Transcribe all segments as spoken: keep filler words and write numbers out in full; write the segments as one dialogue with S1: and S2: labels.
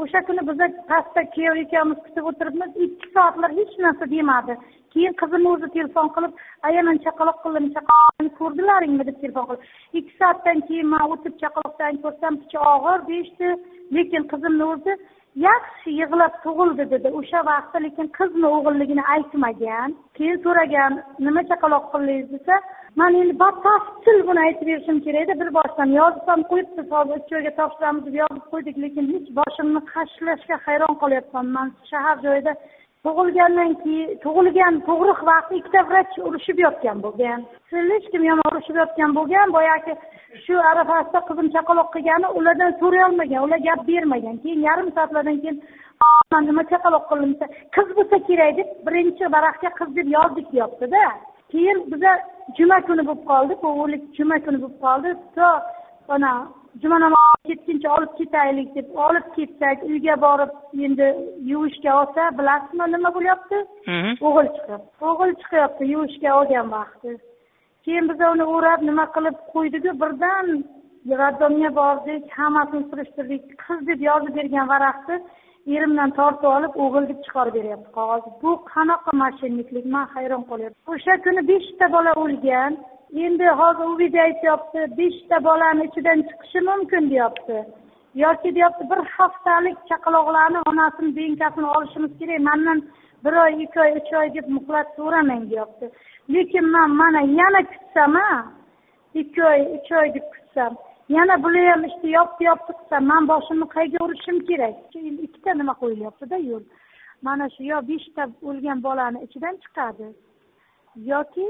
S1: o'sha kuni biz pastda kuyov ikkalamiz kutib o'tiribmiz, ikki soatlar hech narsa demadi. Keyin qizim o'zi telefon qilib, "Ayaman chaqaloq qildim, chaqaloqni ko'rdilaringmi?" deb telefon qildi. ikki soatdan keyin men o'tib chaqaloqdan ko'rsam, picha og'ir deyishdi, lekin qizimni o'zi yaxshi yig'lab tug'ildi dedi. O'sha vaqtda lekin qizmi o'g'illigini aytmagan. Keyin so'ragan, "Nima chaqaloq qildingiz?" desa, "Men endi batafsil buni aytib berishim kerak edi. Bir boshdan yozib qo'yibsiz, hozir uch oyga topshiramiz deb yozib qo'ydik, lekin hech boshimni qashlashga hayron qolyapman. Men shahar joyida tug'ilgandan keyin tug'ilgan tug'ruq vaqti ikkita vrach urushib yotgan bo'lgan. Hech kim yomon urushib yotgan bo'lgan. Boyagi shu arafasida qizim chaqaloq qilgani ulardan so'ray olmagan, ular gap bermagan. Keyin yarim soatlardan keyin "Men nima chaqaloq qildim?" desa, "Qiz bo'lsa kerak" deb birinchi varaqga qiz deb yozdik deyapti-da. Keyin biza juma kuni bo'lib qoldi, o'g'illik juma kuni bo'lib qoldi. To ona juma namozi ketguncha olib ketaylik deb olib ketsak, uyga borib endi yuvishga olsa, bilasizmi nima bo'lyapti? O'g'il chiqib. O'g'il chiqyapti yuvishga olgan vaqti. Keyin biz uni o'rab nima qilib qo'ydik-ku, birdan raddomga bordik, hammasini surishtirdik. Qiz deb yozib bergan varaqni erimdan tortib olib, o'g'il deb chiqarib beryapti qog'oz. Bu qanaqa mashinliklik, men hayron qolyapman. O'sha kuni beshta bola o'lgan. Endi hozir u video aytyapti, beshta bolani ichidan chiqishi mumkin deyapti. Yoki deyapti, bir haftalik chaqaloqlarni onasini benkasini olishimiz kerak. Mendan bir oy, ikki oy, uch oy deb muhlat so'ramang deyapti. Lekin men mana yana kutsam, ikki oy, uch oy deb kutsam, yana bular ham ishni yopdi yopdi qilsa, men boshimni qayga urishim kerak? Ikkita nima qo'yilyapti-da yo'l. Mana shu yo beshta o'lgan bolani ichidan chiqadi, yoki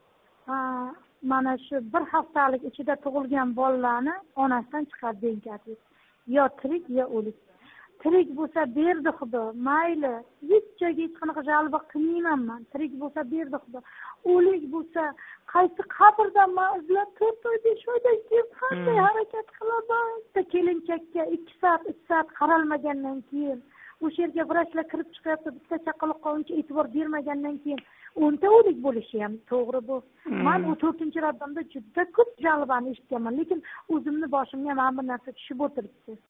S1: mana shu bir haftalik ichida tug'ilgan bolalarni onasidan chiqadi benkasi. Yo tirik, yo o'lik. Tirik bo'lsa berdi Xudo, mayli. Hech joyga hech qanaqa jalba qilmayman men. Tirik bo'lsa berdi Xudo. O'lik bo'lsa qaysi qabrdan men izlab to'rt oy, besh oydan keyin qanday harakat qilaman? Kelinchakka ikki soat, uch soat qaralmagandan keyin, o'sha yerga vrachlar kirib chiqyapti, bitta chaqaloqqa uncha e'tibor bermagandan keyin o'nta o'lik bo'lishi ham to'g'ri bu. Men u to'rtinchi raddomda juda ko'p jalbani eshitganman, lekin o'zimni boshimga mana bu narsa tushib o'tiribdi.